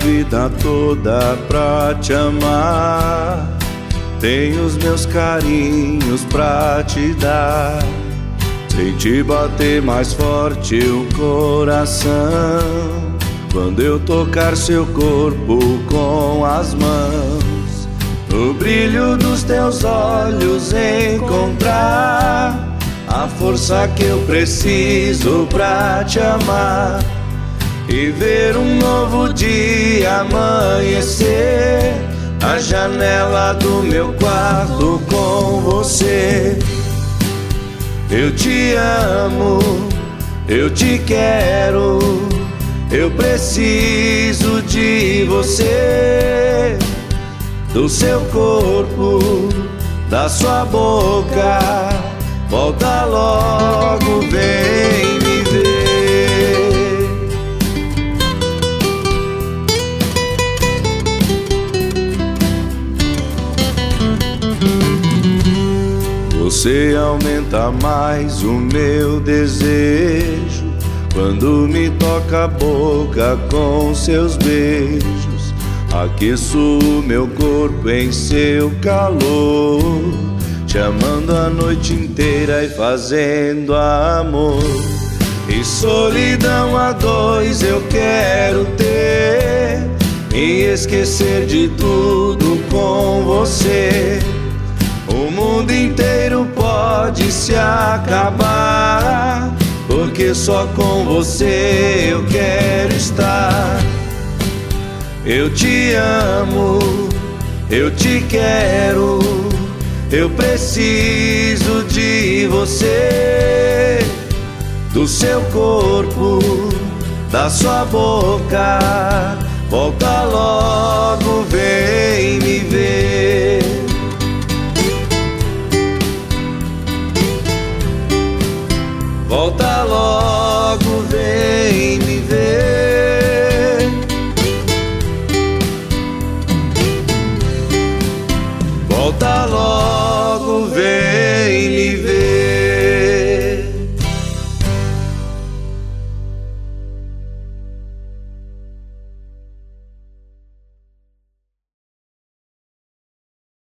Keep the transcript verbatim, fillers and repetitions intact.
vida toda pra te amar. Tenho os meus carinhos pra te dar. Senti bater mais forte o coração quando eu tocar seu corpo com as mãos. No brilho dos teus olhos encontrar a força que eu preciso pra te amar. E ver um novo dia amanhecer na janela do meu quarto com você. Eu te amo, eu te quero, eu preciso de você, do seu corpo, da sua boca. Volta logo, vem me ver. Você aumenta mais o meu desejo quando me toca a boca com seus beijos. Aqueço o meu corpo em seu calor, te amando a noite inteira e fazendo amor. E solidão a dois eu quero ter, me esquecer de tudo com você. O mundo inteiro pode se acabar, porque só com você eu quero estar. Eu te amo, eu te quero, eu preciso de você, do seu corpo, da sua boca. Volta logo, vem me ver. Volta logo, vem me ver. Volta logo.